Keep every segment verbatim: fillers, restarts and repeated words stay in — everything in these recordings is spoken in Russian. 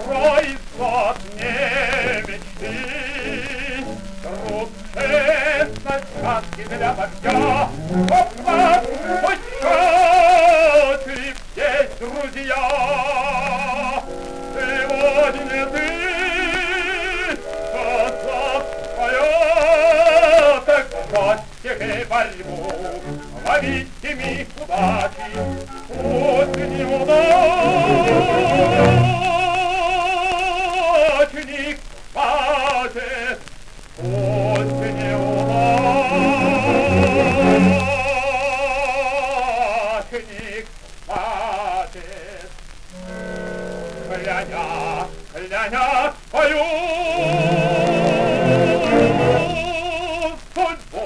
производные мечты. Труд, честность, сказки для вождя, поправ, счастлив есть друзья. Сегодня ты, сказав свое, так бросьте борьбу, ловите миг удачи, пусть неудачник хватит, пусть неудачник хватит. Кляня, кляня свою судьбу,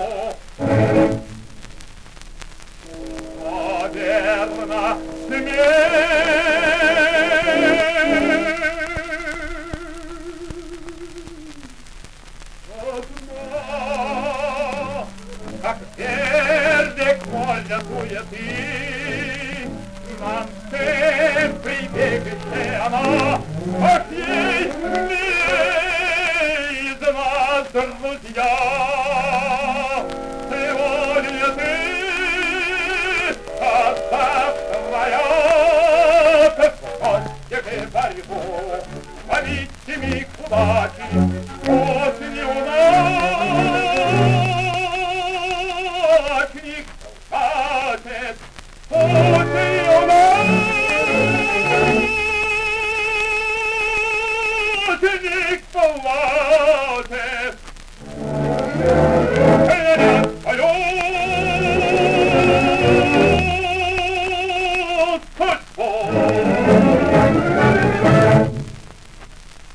наверно, смерть. Как верник воля суеты, нам всем прибегнет она, ах, ей из нас друзья. Сегодня ты, отдав своя, бросьте борьбу, ловите миг удачи, пусть неудачник хватит, пусть неудачник хватит.